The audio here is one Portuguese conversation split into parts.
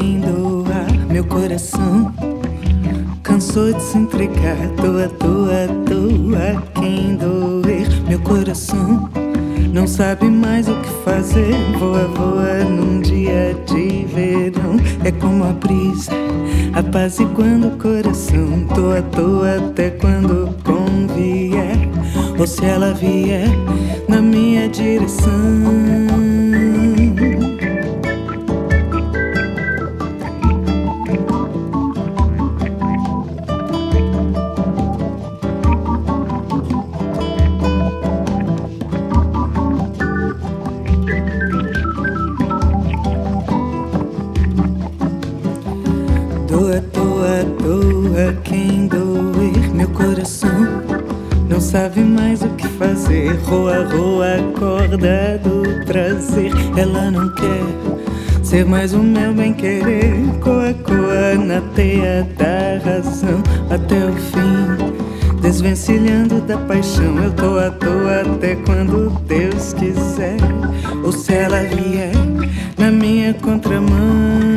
quem doa meu coração. Cansou de se entregar, doa, doa, doa quem doer meu coração. Não sabe mais o que fazer, voa, voa num dia de verão. É como a brisa, apaziguando o coração. Toa, toa até quando convier, ou se ela vier na minha direção. Doa, doa, doa quem doer meu coração. Não sabe mais o que fazer, roa, roa a corda do prazer. Ela não quer ser mais o meu bem-querer. Coa, coa na teia da razão até o fim, desvencilhando da paixão. Eu tô à toa até quando Deus quiser, ou se ela vier na minha contramão.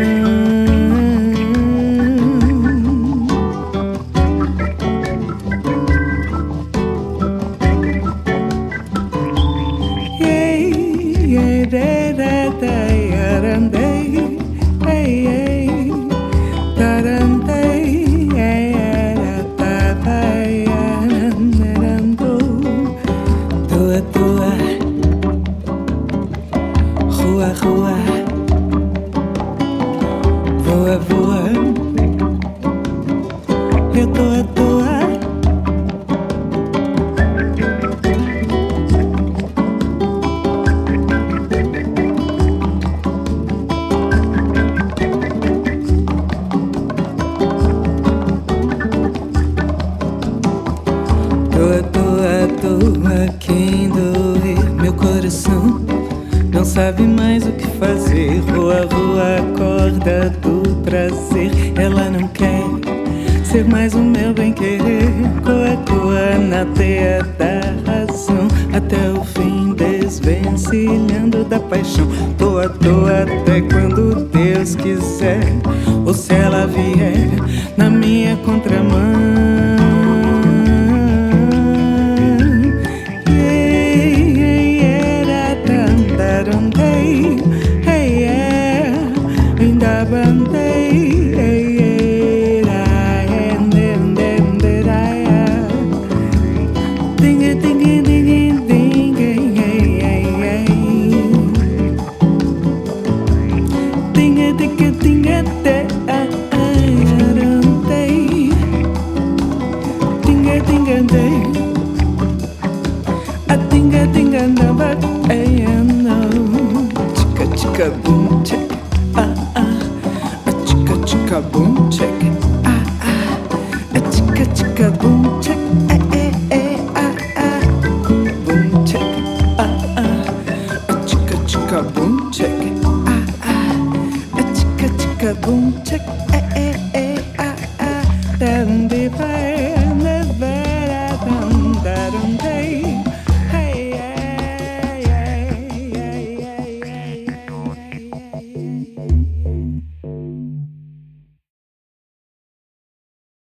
Rua, rua, voa, voa, eu tô à toa. Doa, doa, doa quem doer meu coração. Não sabe mais o que fazer, roa, roa a corda do prazer. Ela não quer ser mais o meu bem-querer. Coa, coa na teia da razão até o fim, desvencilhando da paixão. Toa, toa até quando Deus quiser, ou se ela vier na minha contramão. Chica boom check, ah ah, a chica chica boom check, ah ah, a chica chica boom check, ah ah, boom check, ah ah, a chica chica boom check, ah ah, a chica chica boom check, ah ah, down the